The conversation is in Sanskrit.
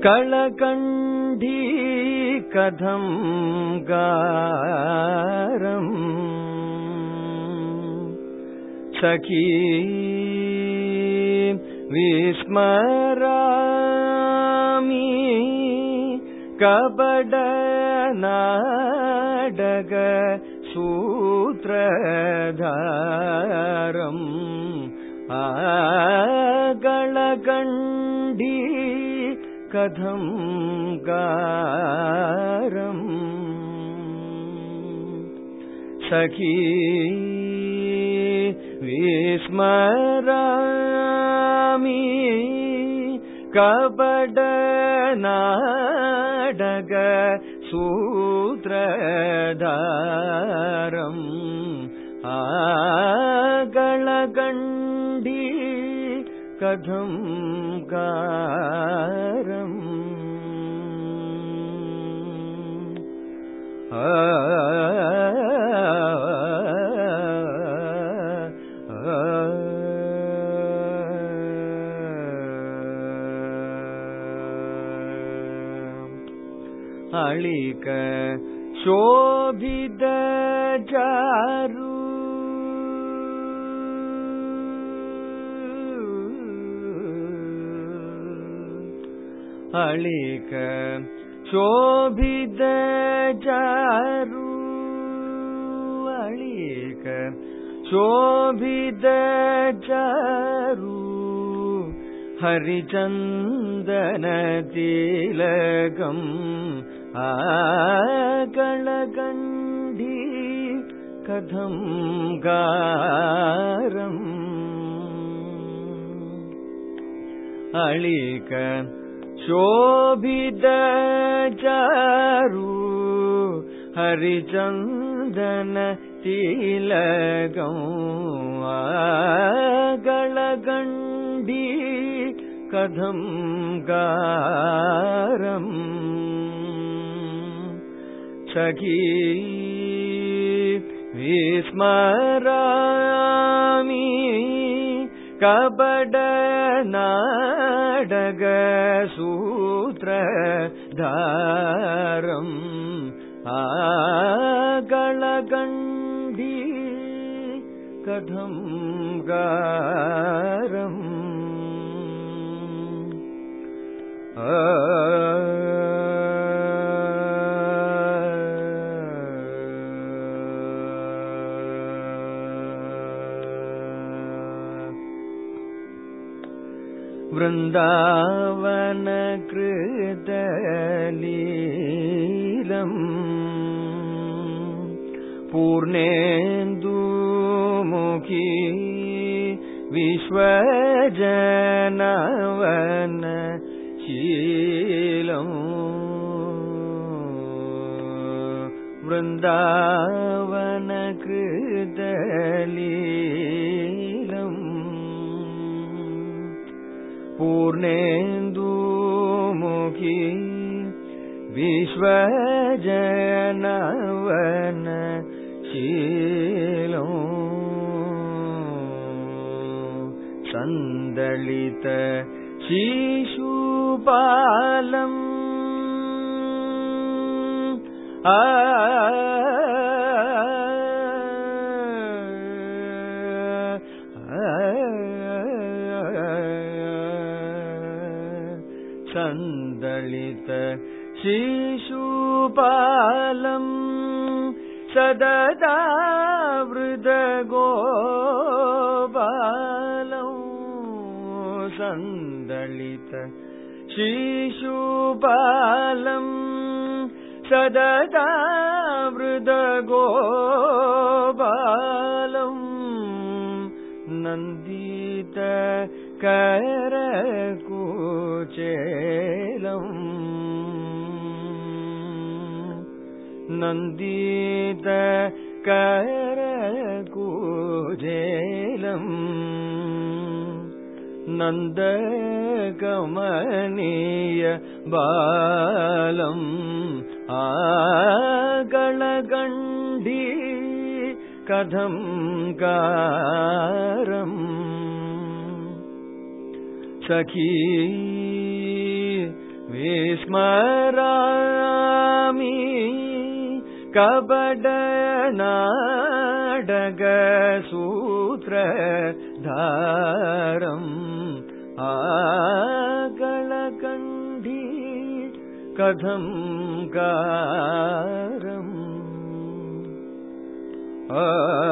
कलकण्डी कथं गारम् सखी विस्मरामि कपटनाटक सूत्रधारम् कलकण्डी कथं गारम् सखी विस्मरामि कपटनाटक सूत्रधारम् कलकण्डी कथं गारम् अळिक शोभित चारु अळिक शोभित चारु अळिक शोभित चारु हरिचन्दन तिलकम् कलकण्डी कथं गारम् अळिक शोभित चारु हरिचन्दन तिलकम् कलकण्डी कथं गारम् सखी विस्मरामि कपटनाटक सूत्रधारम् कलकण्डी कथं गारम् वृन्दावन कृतलीलम् पूर्णेन्दुमुखी विश्वजनवन शीलम् वृन्दावन कृतलीलम् पूर्णेन्दुमुखी विश्वजनवन शीलम् सन्दलित शिशुपालम् सन्दलित शिशुपालम् सददा वृदगोपालम् सन्दलित शिशुपालम् सददा वृदगोपालम् नन्दित करकुचेलम् नन्दित करकुचेलम् नन्दकमनीय बालम् कलकण्डी कथं गारम् सखी विस्मरामि कपट नाटक सूत्रधारम् आगलकण्ठी कथं कारम्